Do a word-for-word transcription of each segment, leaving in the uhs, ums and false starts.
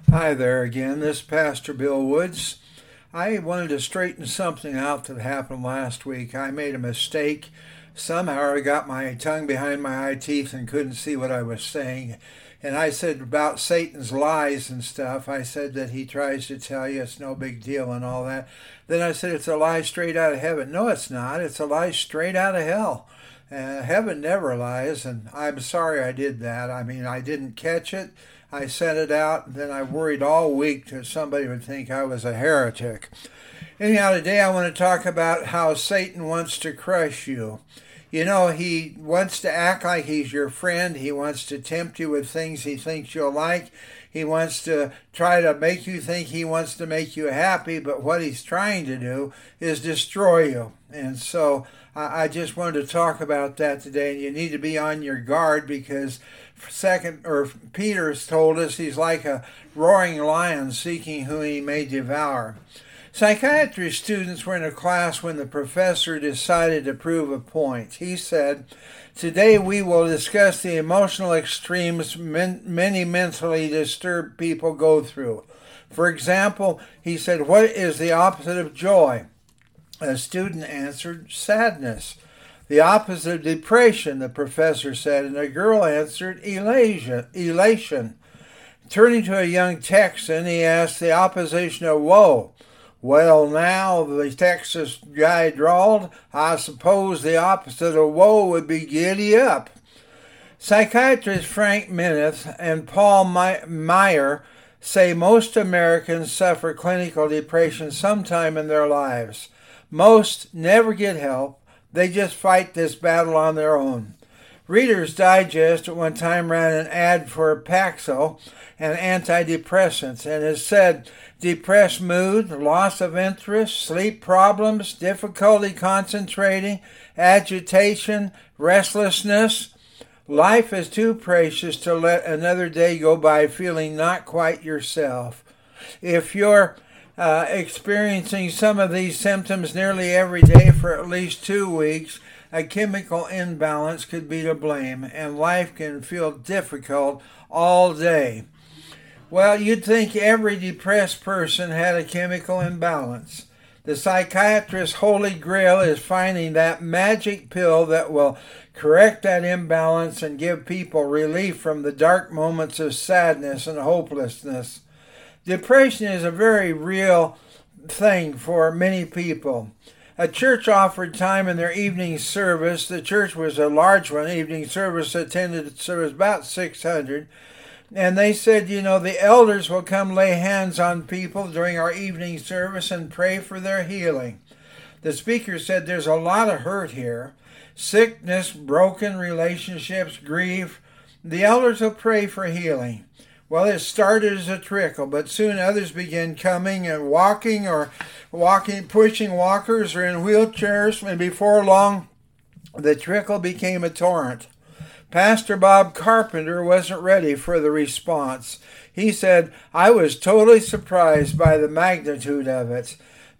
Hi there again. This is Pastor Bill Woods. I wanted to straighten something out that happened last week. I made a mistake. Somehow I got my tongue behind my eye teeth and couldn't see what I was saying. And I said about Satan's lies and stuff. I said that he tries to tell you it's no big deal and all that. Then I said it's a lie straight out of heaven. No, it's not. It's a lie straight out of hell. Uh, heaven never lies, and I'm sorry I did that. I mean, I didn't catch it. I sent it out, and then I worried all week that somebody would think I was a heretic. Anyhow, today I want to talk about how Satan wants to crush you. You know, he wants to act like he's your friend. He wants to tempt you with things he thinks you'll like. He wants to try to make you think he wants to make you happy, but what he's trying to do is destroy you. And so I just wanted to talk about that today, and you need to be on your guard because Second or Peter's told us he's like a roaring lion seeking whom he may devour. Psychiatry students were in a class when the professor decided to prove a point. He said, "Today we will discuss the emotional extremes men, many mentally disturbed people go through. For example," he said, "what is the opposite of joy?" A student answered, "Sadness." "The opposite of depression," the professor said, and a girl answered, elation. elation. Turning to a young Texan, he asked, "The opposition of woe?" "Well, now," the Texas guy drawled, "I suppose the opposite of woe would be giddy up." Psychiatrists Frank Mineth and Paul Meyer say most Americans suffer clinical depression sometime in their lives. Most never get help. They just fight this battle on their own. Reader's Digest at one time ran an ad for Paxil, an antidepressant, and it said, "Depressed mood, loss of interest, sleep problems, difficulty concentrating, agitation, restlessness. Life is too precious to let another day go by feeling not quite yourself." If you're Uh, experiencing some of these symptoms nearly every day for at least two weeks, a chemical imbalance could be to blame, and life can feel difficult all day. Well, you'd think every depressed person had a chemical imbalance. The psychiatrist's holy grail is finding that magic pill that will correct that imbalance and give people relief from the dark moments of sadness and hopelessness. Depression is a very real thing for many people. A church offered time in their evening service. The church was a large one. Evening service attended, so it was about six hundred. And they said, you know, the elders will come lay hands on people during our evening service and pray for their healing. The speaker said there's a lot of hurt here. Sickness, broken relationships, grief. The elders will pray for healing. Well, it started as a trickle, but soon others began coming and walking or walking, pushing walkers or in wheelchairs, and before long, the trickle became a torrent. Pastor Bob Carpenter wasn't ready for the response. He said, "I was totally surprised by the magnitude of it."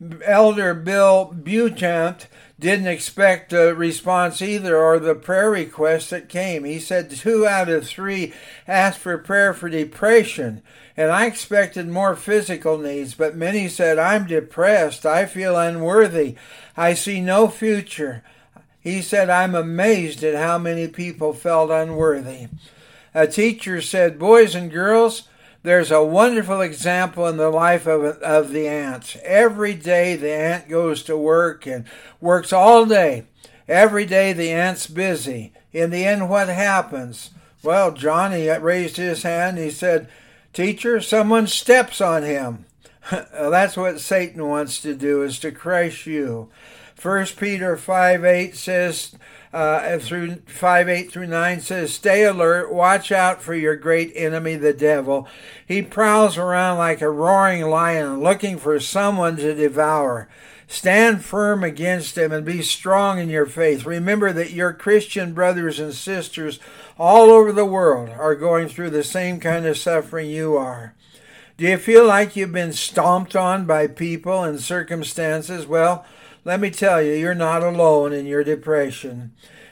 Elder Bill Buchamp didn't expect a response either, or the prayer request that came. He said two out of three asked for prayer for depression, and I expected more physical needs, but many said, "I'm depressed, I feel unworthy, I see no future." He said, "I'm amazed at how many people felt unworthy." A teacher said, "Boys and girls, there's a wonderful example in the life of, of the ants. Every day the ant goes to work and works all day. Every day the ant's busy. In the end, what happens?" Well, Johnny raised his hand. He said, "Teacher, someone steps on him." That's what Satan wants to do, is to crush you. First Peter five eight says, uh, through five eight through nine says, "Stay alert, watch out for your great enemy, the devil. He prowls around like a roaring lion, looking for someone to devour. Stand firm against him and be strong in your faith. Remember that your Christian brothers and sisters all over the world are going through the same kind of suffering you are." Do you feel like you've been stomped on by people and circumstances? Well, let me tell you, you're not alone in your depression.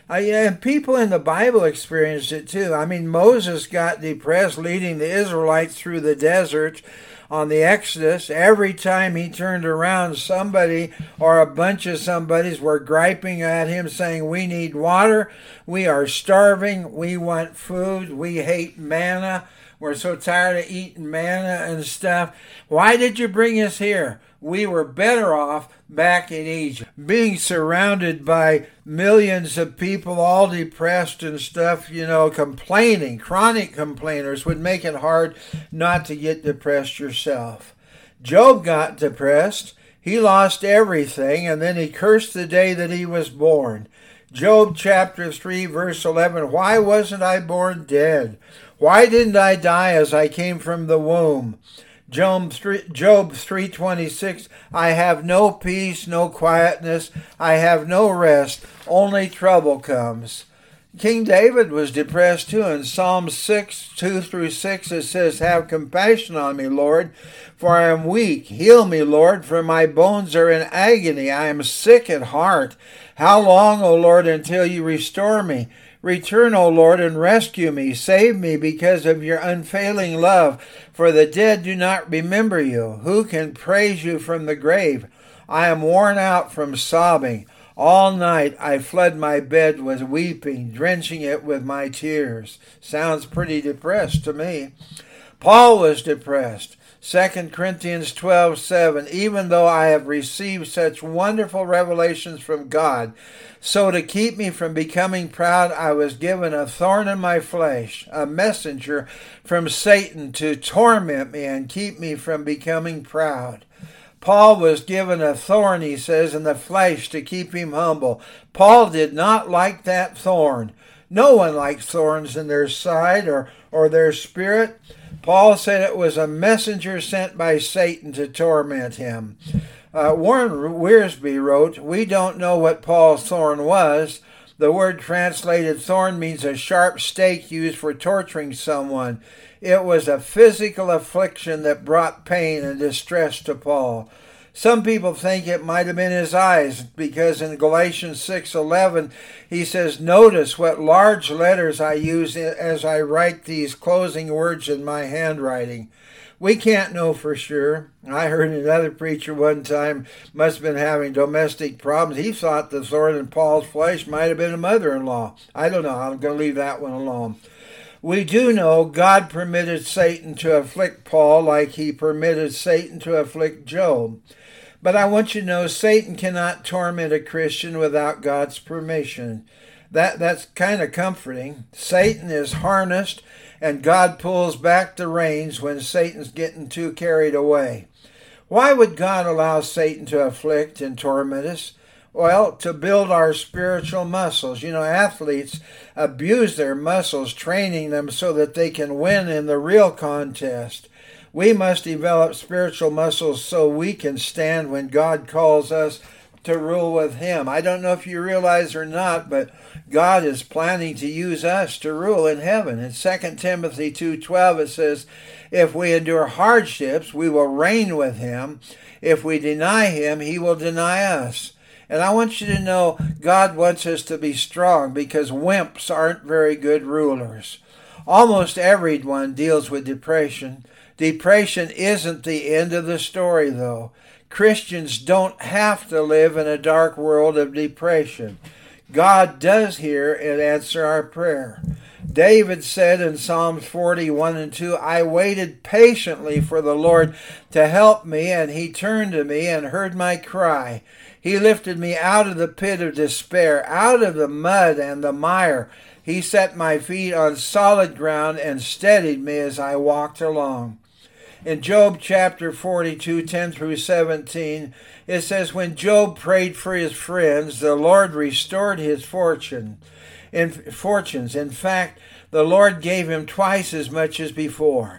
Uh, yeah, and people in the Bible experienced it too. I mean, Moses got depressed leading the Israelites through the desert on the Exodus. Every time he turned around, somebody or a bunch of somebodies were griping at him saying, we need water, we are starving, we want food, we hate manna, we're so tired of eating manna and stuff. Why did you bring us here? We were better off back in Egypt. Being surrounded by millions of people all depressed and stuff, you know, complaining, chronic complainers would make it hard not to get depressed yourself. Job got depressed. He lost everything, and then he cursed the day that he was born. Job chapter three, verse eleven, why wasn't I born dead? Why didn't I die as I came from the womb? Job three twenty-six, I have no peace, no quietness, I have no rest, only trouble comes. King David was depressed too. In Psalm six, two through six, it says, have compassion on me, Lord, for I am weak. Heal me, Lord, for my bones are in agony. I am sick at heart. How long, O Lord, until you restore me? Return, O Lord, and rescue me. Save me because of your unfailing love, for the dead do not remember you. Who can praise you from the grave? I am worn out from sobbing. All night I flood my bed with weeping, drenching it with my tears. Sounds pretty depressed to me. Paul was depressed. Second Corinthians twelve seven, even though I have received such wonderful revelations from God, so to keep me from becoming proud, I was given a thorn in my flesh, a messenger from Satan to torment me and keep me from becoming proud. Paul was given a thorn, he says, in the flesh to keep him humble. Paul did not like that thorn. No one likes thorns in their side or, or their spirit. Paul said it was a messenger sent by Satan to torment him. Uh, Warren Wiersbe wrote, we don't know what Paul's thorn was. The word translated thorn means a sharp stake used for torturing someone. It was a physical affliction that brought pain and distress to Paul. Some people think it might have been his eyes, because in Galatians six eleven he says, notice what large letters I use as I write these closing words in my handwriting. We can't know for sure. I heard another preacher one time must have been having domestic problems. He thought the thorn in Paul's flesh might have been a mother-in-law. I don't know. I'm going to leave that one alone. We do know God permitted Satan to afflict Paul like he permitted Satan to afflict Job. But I want you to know Satan cannot torment a Christian without God's permission. That, that's kind of comforting. Satan is harnessed and God pulls back the reins when Satan's getting too carried away. Why would God allow Satan to afflict and torment us? Well, to build our spiritual muscles. You know, athletes abuse their muscles, training them so that they can win in the real contest. We must develop spiritual muscles so we can stand when God calls us to rule with Him. I don't know if you realize or not, but God is planning to use us to rule in heaven. In Second Timothy two twelve it says, if we endure hardships, we will reign with Him. If we deny Him, He will deny us. And I want you to know God wants us to be strong because wimps aren't very good rulers. Almost everyone deals with depression. Depression isn't the end of the story, though. Christians don't have to live in a dark world of depression. God does hear and answer our prayer. David said in Psalms forty-one and two, I waited patiently for the Lord to help me, and He turned to me and heard my cry. He lifted me out of the pit of despair, out of the mud and the mire. He set my feet on solid ground and steadied me as I walked along. In Job chapter forty-two, ten through seventeen, it says, when Job prayed for his friends, the Lord restored his fortune. In fortunes. In fact, the Lord gave him twice as much as before.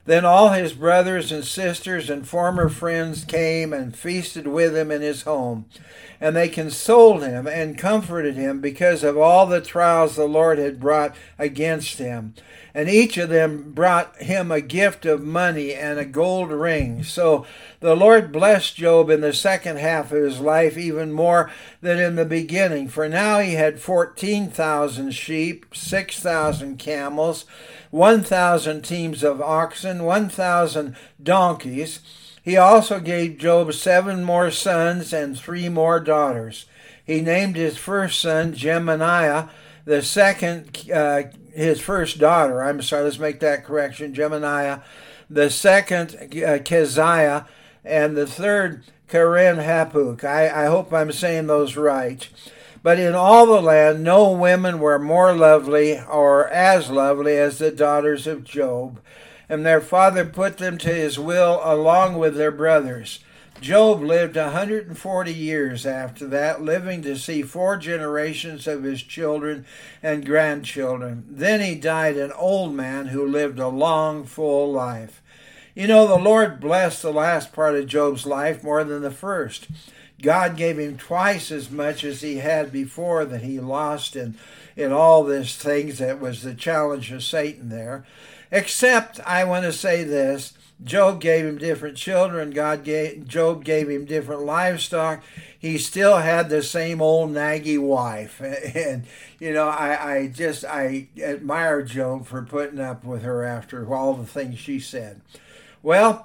Then all his brothers and sisters and former friends came and feasted with him in his home. And they consoled him and comforted him because of all the trials the Lord had brought against him. And each of them brought him a gift of money and a gold ring. So the Lord blessed Job in the second half of his life even more than in the beginning. For now he had fourteen thousand sheep, six thousand camels, one thousand teams of oxen, one thousand donkeys. He also gave Job seven more sons and three more daughters. He named his first son Geminiah, the second, uh, his first daughter, I'm sorry, let's make that correction, Geminiah, the second uh, Keziah, and the third Karen Hapuk. I, I hope I'm saying those right. But in all the land no women were more lovely or as lovely as the daughters of Job. And their father put them to his will along with their brothers. Job lived one hundred forty years after that, living to see four generations of his children and grandchildren. Then he died an old man who lived a long, full life. You know, the Lord blessed the last part of Job's life more than the first. God gave him twice as much as he had before that he lost in, in all these things that was the challenge of Satan there. Except, I want to say this, Job gave him different children. God gave, Job gave him different livestock. He still had the same old naggy wife. And, you know, I, I just, I admire Job for putting up with her after all the things she said. Well,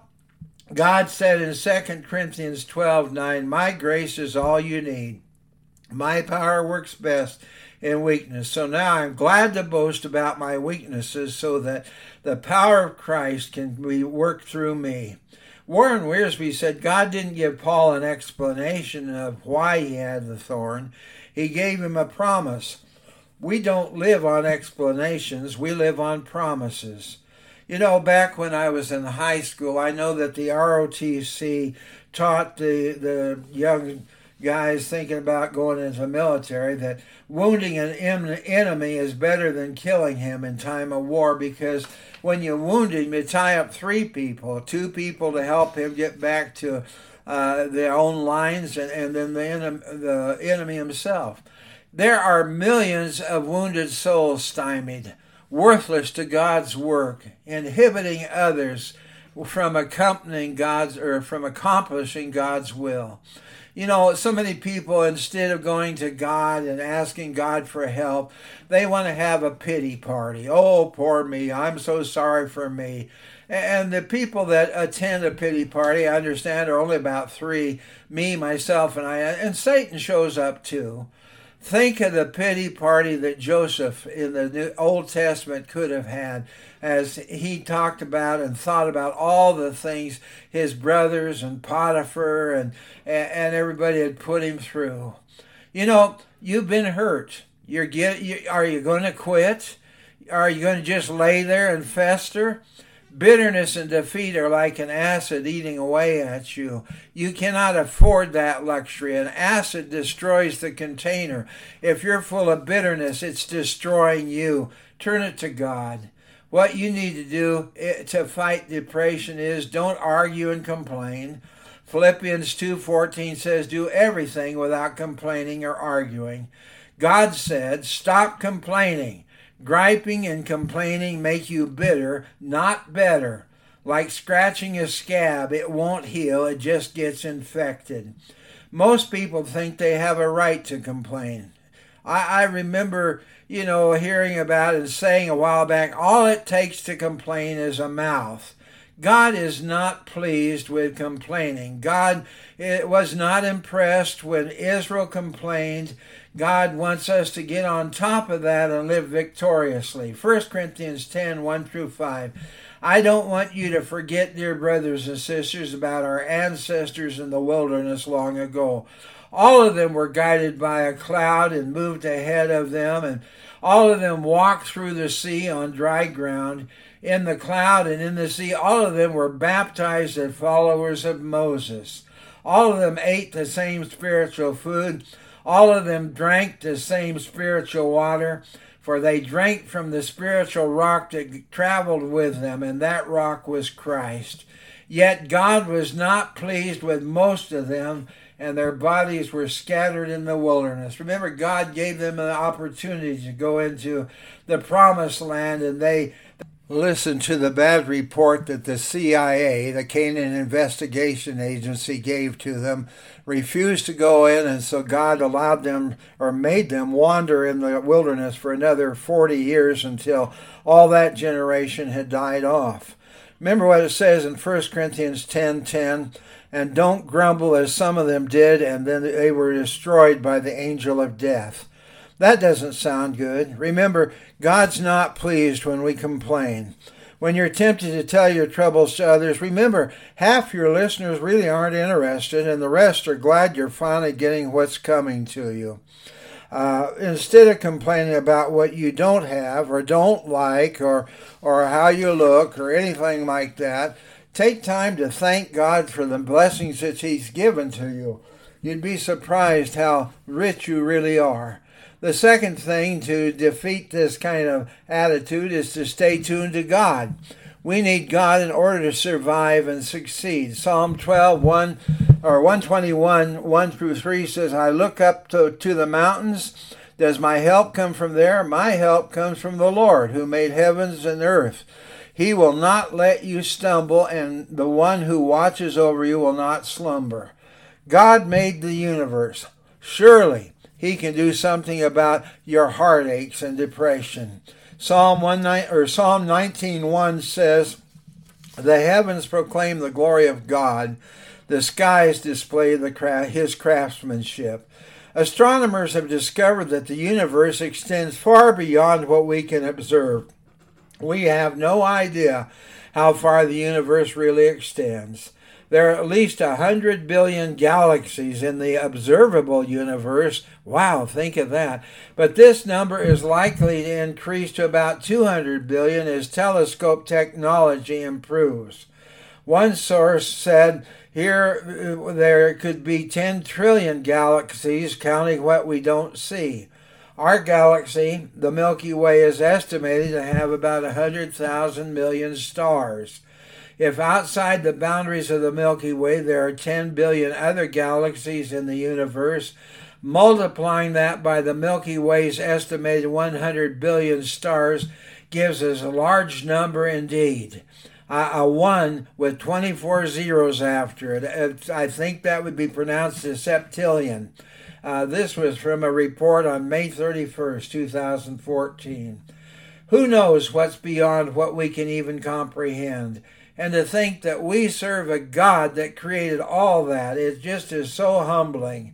God said in Second Corinthians twelve nine, my grace is all you need. My power works best in weakness. So now I'm glad to boast about my weaknesses so that the power of Christ can be worked through me. Warren Wiersbe said God didn't give Paul an explanation of why he had the thorn. He gave him a promise. We don't live on explanations. We live on promises. You know, back when I was in high school, I know that the R O T C taught the, the young guys thinking about going into the military that wounding an enemy is better than killing him in time of war, because when you wound him, you tie up three people, two people to help him get back to uh, their own lines, and, and then the, en- the enemy himself. There are millions of wounded souls stymied, worthless to God's work, inhibiting others from accompanying God's or from accomplishing God's will. You know, so many people, instead of going to God and asking God for help, they want to have a pity party. Oh, poor me, I'm so sorry for me. And the people that attend a pity party, I understand, are only about three, me, myself, and I, and Satan shows up too. Think of the pity party that Joseph in the New Old Testament could have had as he talked about and thought about all the things his brothers and Potiphar and, and everybody had put him through. You know, you've been hurt. You're get, you, are you going to quit? Are you going to just lay there and fester? Bitterness and defeat are like an acid eating away at you. You cannot afford that luxury. An acid destroys the container. If you're full of bitterness, it's destroying you. Turn it to God. What you need to do to fight depression is don't argue and complain. Philippians two fourteen says, do everything without complaining or arguing. God said, stop complaining. Griping and complaining make you bitter, not better. Like scratching a scab, it won't heal, it just gets infected. Most people think they have a right to complain. I, I remember, you know, hearing about and saying a while back, all it takes to complain is a mouth. God is not pleased with complaining. God it was not impressed when Israel complained. God wants us to get on top of that and live victoriously. First Corinthians ten, one through five. I don't want you to forget, dear brothers and sisters, about our ancestors in the wilderness long ago. All of them were guided by a cloud and moved ahead of them, and all of them walked through the sea on dry ground. In the cloud and in the sea, all of them were baptized as followers of Moses. All of them ate the same spiritual food. All of them drank the same spiritual water, For they drank from the spiritual rock that traveled with them, and that rock was Christ. Yet God was not pleased with most of them, and their bodies were scattered in the wilderness. Remember, God gave them an opportunity to go into the promised land, and they listened to the bad report that the C I A, the Canaan Investigation Agency, gave to them, refused to go in, and so God allowed them, or made them, wander in the wilderness for another forty years until all that generation had died off. Remember what it says in First Corinthians ten ten, and don't grumble as some of them did, and then they were destroyed by the angel of death. That doesn't sound good. Remember, God's not pleased when we complain. When you're tempted to tell your troubles to others, remember, half your listeners really aren't interested, and the rest are glad you're finally getting what's coming to you. Uh, instead of complaining about what you don't have or don't like or or how you look or anything like that, take time to thank God for the blessings that He's given to you. You'd be surprised how rich you really are. The second thing to defeat this kind of attitude is to stay tuned to God. We need God in order to survive and succeed. Psalm twelve, one, or one twenty-one, one through three says, I look up to, to the mountains. Does my help come from there? My help comes from the Lord, who made heavens and earth. He will not let you stumble, and the one who watches over you will not slumber. God made the universe. Surely He can do something about your heartaches and depression. Psalm one or Psalm nineteen one says, the heavens proclaim the glory of God. The skies display the cra- His craftsmanship. Astronomers have discovered that the universe extends far beyond what we can observe. We have no idea how far the universe really extends. There are at least one hundred billion galaxies in the observable universe. Wow, think of that. But this number is likely to increase to about two hundred billion as telescope technology improves. One source said here there could be ten trillion galaxies, counting what we don't see. Our galaxy, the Milky Way, is estimated to have about one hundred thousand million stars. If outside the boundaries of the Milky Way there are ten billion other galaxies in the universe, multiplying that by the Milky Way's estimated one hundred billion stars gives us a large number indeed. Uh, a one with twenty-four zeros after it. I think that would be pronounced as septillion. Uh, this was from a report on May thirty-first, two thousand fourteen. Who knows what's beyond what we can even comprehend? And to think that we serve a God that created all that, it just is so humbling.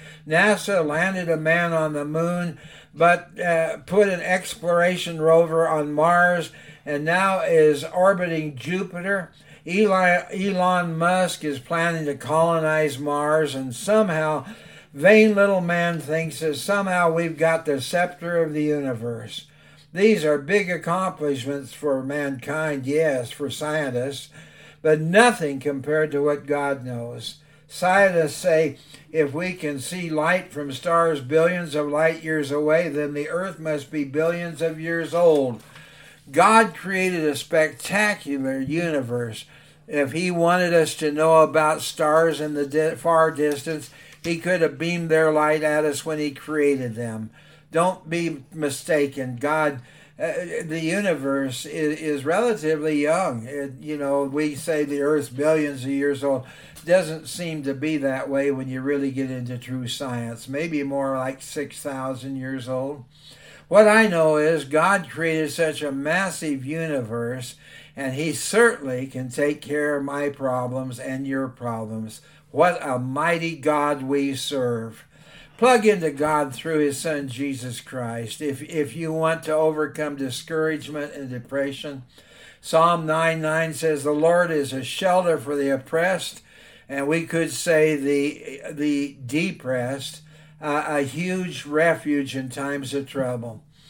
NASA landed a man on the moon, but uh, put an exploration rover on Mars, and now is orbiting Jupiter. Elon, Elon Musk is planning to colonize Mars, and somehow, vain little man thinks that somehow we've got the scepter of the universe. These are big accomplishments for mankind, yes, for scientists, but nothing compared to what God knows. Scientists say if we can see light from stars billions of light years away, then the earth must be billions of years old. God created a spectacular universe. If He wanted us to know about stars in the di- far distance, He could have beamed their light at us when He created them. Don't be mistaken. God, uh, the universe is, is relatively young. It, you know, we say the Earth's billions of years old. It doesn't seem to be that way when you really get into true science. Maybe more like six thousand years old. What I know is God created such a massive universe, and He certainly can take care of my problems and your problems. What a mighty God we serve. Plug into God through His Son, Jesus Christ. If if you want to overcome discouragement and depression, Psalm nine nine says, the Lord is a shelter for the oppressed, and we could say the, the depressed, uh, a huge refuge in times of trouble.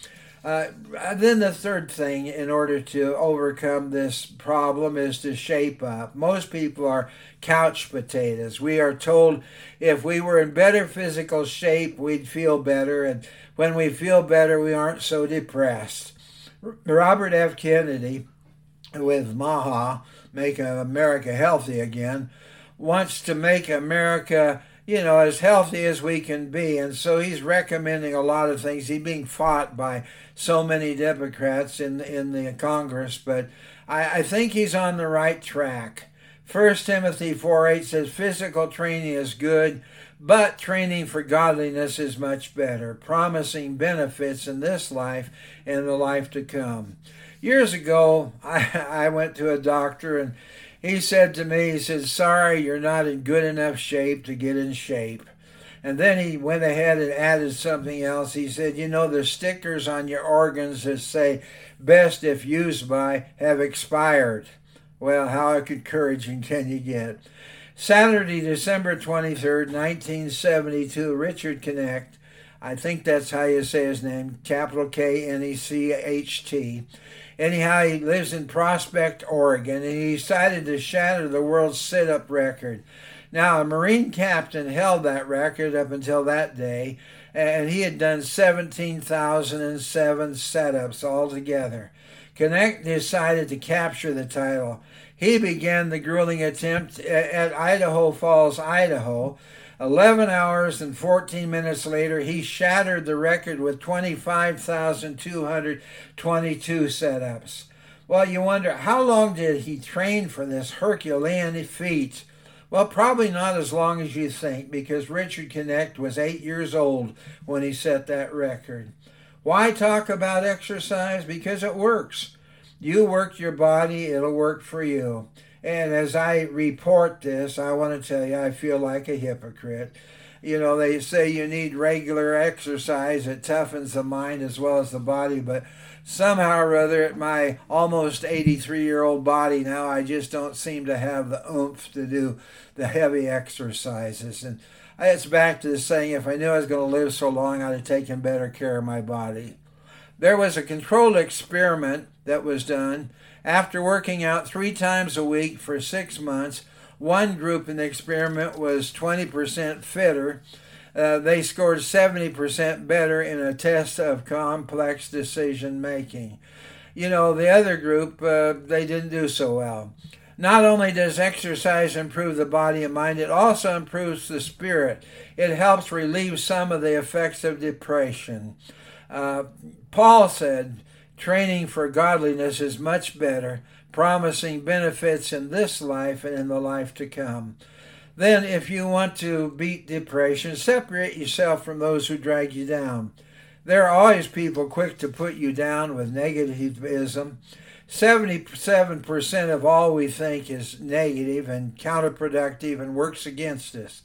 Uh, then the third thing in order to overcome this problem is to shape up. Most people are couch potatoes. We are told if we were in better physical shape, we'd feel better. And when we feel better, we aren't so depressed. Robert F. Kennedy, with MAHA, Make America Healthy Again, wants to make America, you know, as healthy as we can be. And so he's recommending a lot of things. He's being fought by so many Democrats in, in the Congress, but I, I think he's on the right track. First Timothy four eight says, physical training is good, but training for godliness is much better, promising benefits in this life and the life to come. Years ago, I, I went to a doctor, and he said to me, he said, sorry, you're not in good enough shape to get in shape. And then he went ahead and added something else. He said, you know, the stickers on your organs that say, best if used by, have expired. Well, how encouraging can you get? Saturday, December twenty-third, nineteen seventy-two, Richard Knecht, I think that's how you say his name, capital K N E C H T. Anyhow, he lives in Prospect, Oregon, and he decided to shatter the world's sit-up record. Now, a Marine captain held that record up until that day, and he had done seventeen thousand seven sit-ups altogether. Knecht decided to capture the title. He began the grueling attempt at Idaho Falls, Idaho. eleven hours and fourteen minutes later, he shattered the record with twenty-five thousand two hundred twenty-two sit-ups. Well, you wonder, how long did he train for this Herculean feat? Well, probably not as long as you think, because Richard Knecht was eight years old when he set that record. Why talk about exercise? Because it works. You work your body, it'll work for you. And as I report this, I want to tell you, I feel like a hypocrite. You know, they say you need regular exercise. It toughens the mind as well as the body. But somehow or other, at my almost eighty-three-year-old body now, I just don't seem to have the oomph to do the heavy exercises. And it's back to the saying, if I knew I was going to live so long, I'd have taken better care of my body. There was a controlled experiment that was done. After working out three times a week for six months, one group in the experiment was twenty percent fitter. Uh, they scored seventy percent better in a test of complex decision making. You know, the other group, uh, they didn't do so well. Not only does exercise improve the body and mind, it also improves the spirit. It helps relieve some of the effects of depression. Uh, Paul said, training for godliness is much better, promising benefits in this life and in the life to come. Then, if you want to beat depression, separate yourself from those who drag you down. There are always people quick to put you down with negativism. seventy-seven percent of all we think is negative and counterproductive and works against us.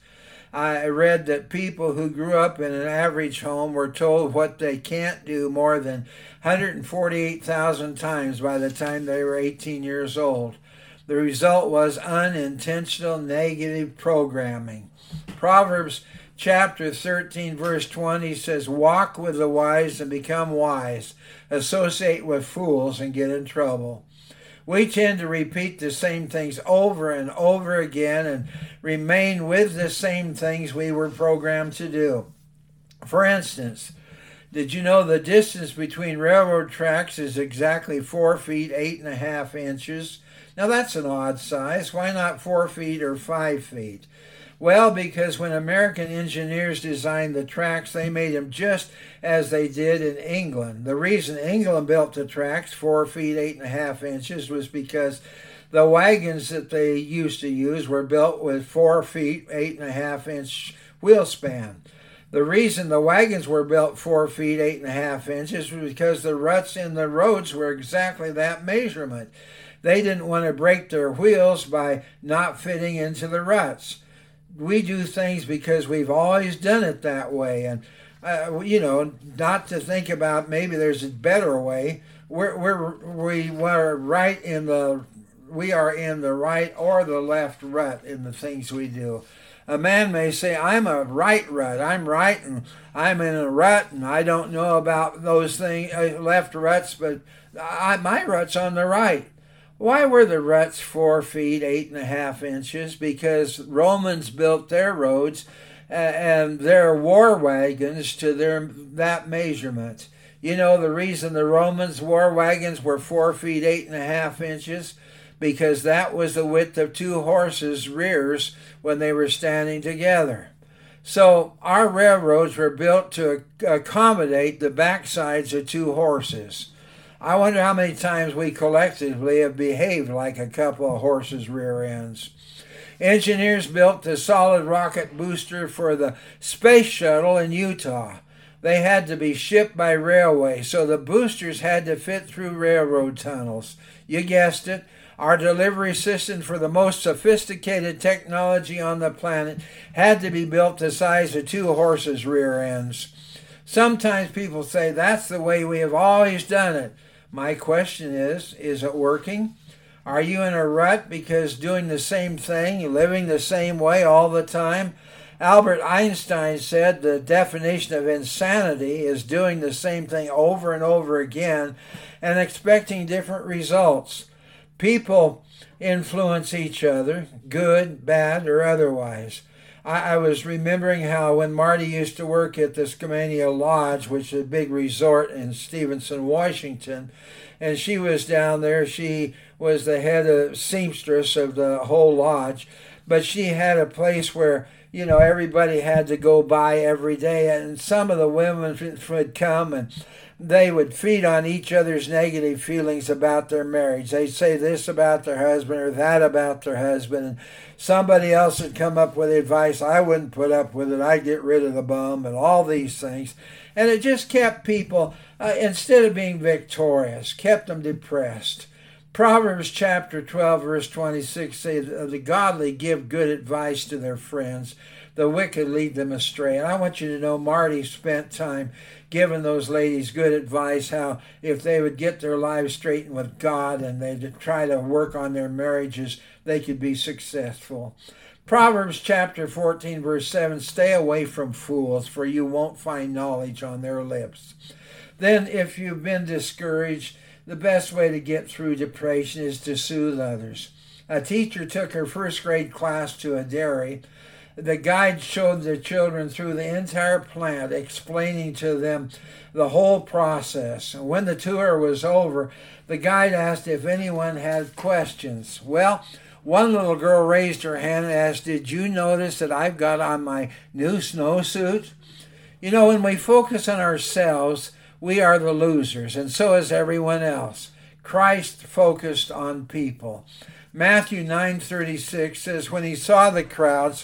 I read that people who grew up in an average home were told what they can't do more than one hundred forty-eight thousand times by the time they were eighteen years old. The result was unintentional negative programming. Proverbs chapter thirteen, verse twenty says, walk with the wise and become wise. Associate with fools and get in trouble. We tend to repeat the same things over and over again and remain with the same things we were programmed to do. For instance, did you know the distance between railroad tracks is exactly four feet, eight and a half inches? Now that's an odd size. Why not four feet or five feet? Well, because when American engineers designed the tracks, they made them just as they did in England. The reason England built the tracks four feet, eight and a half inches was because the wagons that they used to use were built with four feet, eight and a half inch wheel span. The reason the wagons were built four feet, eight and a half inches was because the ruts in the roads were exactly that measurement. They didn't want to break their wheels by not fitting into the ruts. We do things because we've always done it that way, and uh, you know, not to think about maybe there's a better way. We're we're we were right in the we are in the right or the left rut in the things we do. A man may say, I'm a right rut. I'm right and I'm in a rut and I don't know about those things, uh, left ruts, but I, my rut's on the right. Why were the ruts four feet, eight and a half inches? Because Romans built their roads uh, and their war wagons to their that measurement. You know the reason the Romans' war wagons were four feet, eight and a half inches? Because that was the width of two horses' rears when they were standing together. So our railroads were built to accommodate the backsides of two horses. I wonder how many times we collectively have behaved like a couple of horses' rear ends. Engineers built the solid rocket booster for the space shuttle in Utah. They had to be shipped by railway, so the boosters had to fit through railroad tunnels. You guessed it. Our delivery system for the most sophisticated technology on the planet had to be built the size of two horses' rear ends. Sometimes people say that's the way we have always done it. My question is, is it working? Are you in a rut because doing the same thing, living the same way all the time? Albert Einstein said the definition of insanity is doing the same thing over and over again and expecting different results. People influence each other, good, bad, or otherwise. I, I was remembering how when Marty used to work at the Skamania Lodge, which is a big resort in Stevenson, Washington, and she was down there, she was the head of seamstress of the whole lodge, but she had a place where, you know, everybody had to go by every day, and some of the women would come and they would feed on each other's negative feelings about their marriage. They'd say this about their husband or that about their husband, and somebody else would come up with advice. I wouldn't put up with it. I'd get rid of the bum and all these things. And it just kept people, uh, instead of being victorious, kept them depressed. Proverbs chapter twelve, verse twenty-six says, the godly give good advice to their friends. The wicked lead them astray. And I want you to know Marty spent time giving those ladies good advice, how if they would get their lives straightened with God and they'd try to work on their marriages, they could be successful. Proverbs chapter fourteen, verse seven, stay away from fools, for you won't find knowledge on their lips. Then if you've been discouraged, the best way to get through depression is to soothe others. A teacher took her first grade class to a dairy. The guide showed the children through the entire plant, explaining to them the whole process. And when the tour was over, the guide asked if anyone had questions. Well, one little girl raised her hand and asked, did you notice that I've got on my new snowsuit? You know, when we focus on ourselves, we are the losers, and so is everyone else. Christ focused on people. Matthew nine thirty-six says, when he saw the crowds,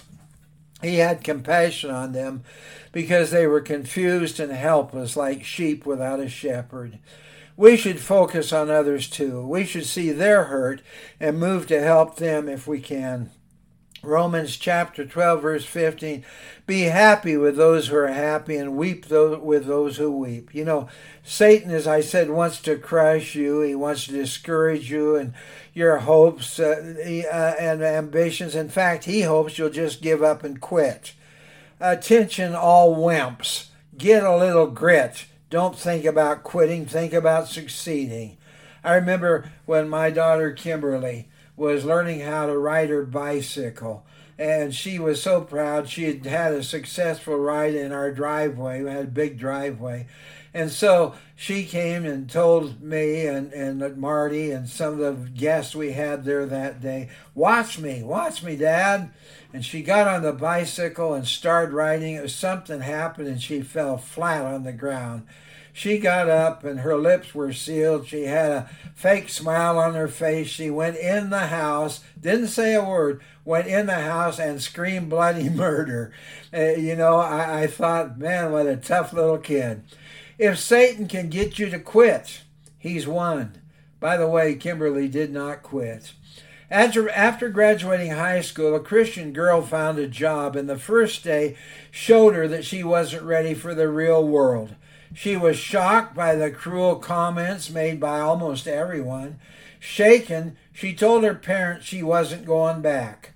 he had compassion on them because they were confused and helpless like sheep without a shepherd. We should focus on others too. We should see their hurt and move to help them if we can. Romans chapter twelve, verse fifteen, be happy with those who are happy and weep with those who weep. You know, Satan, as I said, wants to crush you. He wants to discourage you and your hopes uh, and ambitions. In fact, he hopes you'll just give up and quit. Attention, all wimps. Get a little grit. Don't think about quitting. Think about succeeding. I remember when my daughter Kimberly was learning how to ride her bicycle. And she was so proud. She had had a successful ride in our driveway. We had a big driveway. And so she came and told me and, and Marty and some of the guests we had there that day, watch me, watch me, Dad. And she got on the bicycle and started riding. It was something happened and she fell flat on the ground. She got up and her lips were sealed. She had a fake smile on her face. She went in the house, didn't say a word, went in the house and screamed bloody murder. Uh, you know, I, I thought, man, what a tough little kid. If Satan can get you to quit, he's won. By the way, Kimberly did not quit. After, after graduating high school, a Christian girl found a job, and the first day showed her that she wasn't ready for the real world. She was shocked by the cruel comments made by almost everyone. Shaken, she told her parents she wasn't going back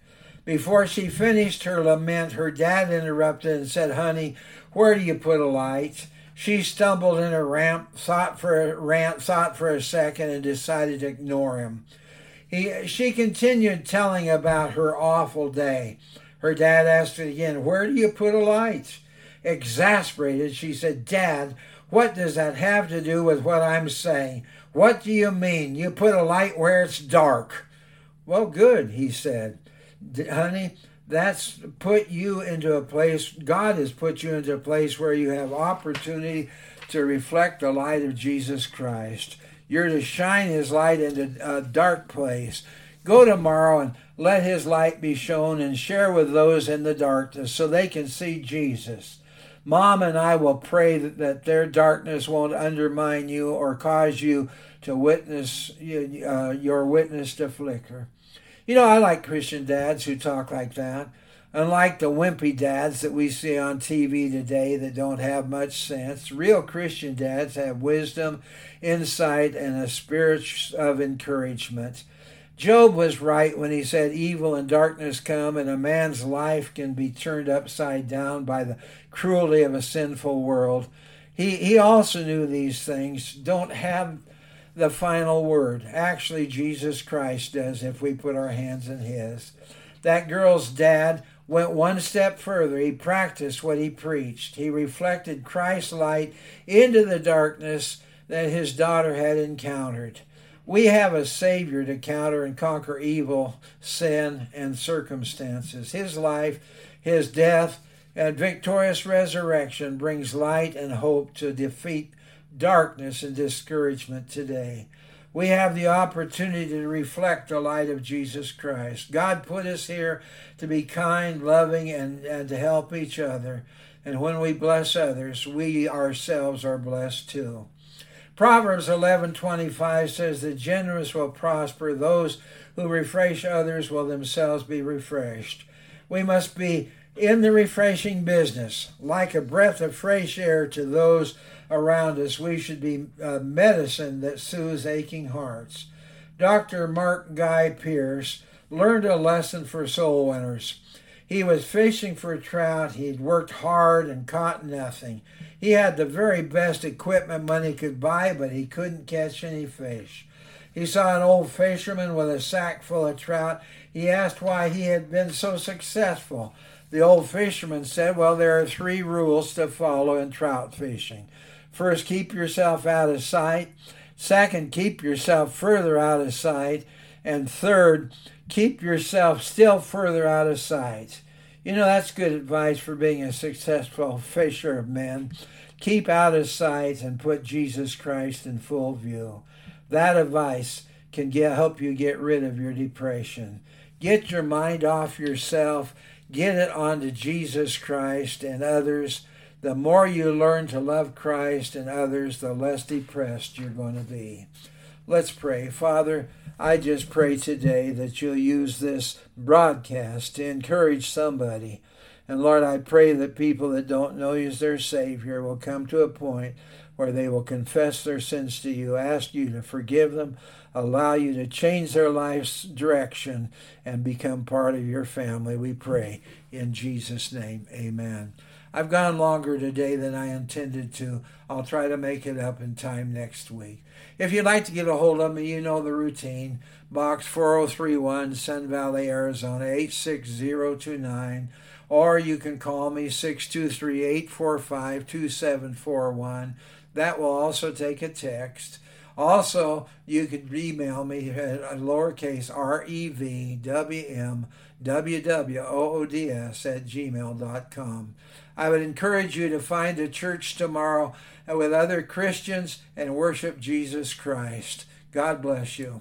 Before she finished her lament, her dad interrupted and said, "Honey, where do you put a light?" She stumbled in her rant, thought for a rant, thought for a second, and decided to ignore him. He, she continued telling about her awful day. Her dad asked her again, "Where do you put a light?" Exasperated, she said, "Dad, what does that have to do with what I'm saying? What do you mean? You put a light where it's dark." "Well, good," he said. "Honey, that's put you into a place, God has put you into a place where you have opportunity to reflect the light of Jesus Christ. You're to shine his light into a dark place. Go tomorrow and let his light be shown and share with those in the darkness so they can see Jesus. Mom and I will pray that, that their darkness won't undermine you or cause you to witness, uh, your witness to flicker." You know, I like Christian dads who talk like that. Unlike the wimpy dads that we see on T V today that don't have much sense, real Christian dads have wisdom, insight, and a spirit of encouragement. Job was right when he said evil and darkness come and a man's life can be turned upside down by the cruelty of a sinful world. He, he also knew these things don't have the final word. Actually, Jesus Christ does if we put our hands in his. That girl's dad went one step further. He practiced what he preached. He reflected Christ's light into the darkness that his daughter had encountered. We have a Savior to counter and conquer evil, sin, and circumstances. His life, his death, and victorious resurrection brings light and hope to defeat darkness and discouragement today. We have the opportunity to reflect the light of Jesus Christ. God put us here to be kind, loving, and, and to help each other. And when we bless others, we ourselves are blessed too. Proverbs eleven twenty-five says, "The generous will prosper. Those who refresh others will themselves be refreshed." We must be in the refreshing business. Like a breath of fresh air to those around us, we should be uh, medicine that soothes aching hearts. Doctor Mark Guy Pierce learned a lesson for soul winners. He was fishing for trout. He'd worked hard and caught nothing. He had the very best equipment money could buy, but he couldn't catch any fish. He saw an old fisherman with a sack full of trout. He asked why he had been so successful. The old fisherman said, "Well, there are three rules to follow in trout fishing. First, keep yourself out of sight. Second, keep yourself further out of sight. And third, keep yourself still further out of sight." You know, that's good advice for being a successful fisher of men. Keep out of sight and put Jesus Christ in full view. That advice can get, help you get rid of your depression. Get your mind off yourself. Get it onto Jesus Christ and others. The more you learn to love Christ and others, the less depressed you're going to be. Let's pray. Father, I just pray today that you'll use this broadcast to encourage somebody. And Lord, I pray that people that don't know you as their Savior will come to a point where they will confess their sins to you, ask you to forgive them, allow you to change their life's direction, and become part of your family. We pray in Jesus' name. Amen. I've gone longer today than I intended to. I'll try to make it up in time next week. If you'd like to get a hold of me, you know the routine. Box four oh three one, Sun Valley, Arizona, eight six zero two nine. Or you can call me, six two three, eight four five, two seven four one. That will also take a text. Also, you could email me at lowercase r e v w m w w o o d s at gmail dot com. I would encourage you to find a church tomorrow with other Christians and worship Jesus Christ. God bless you.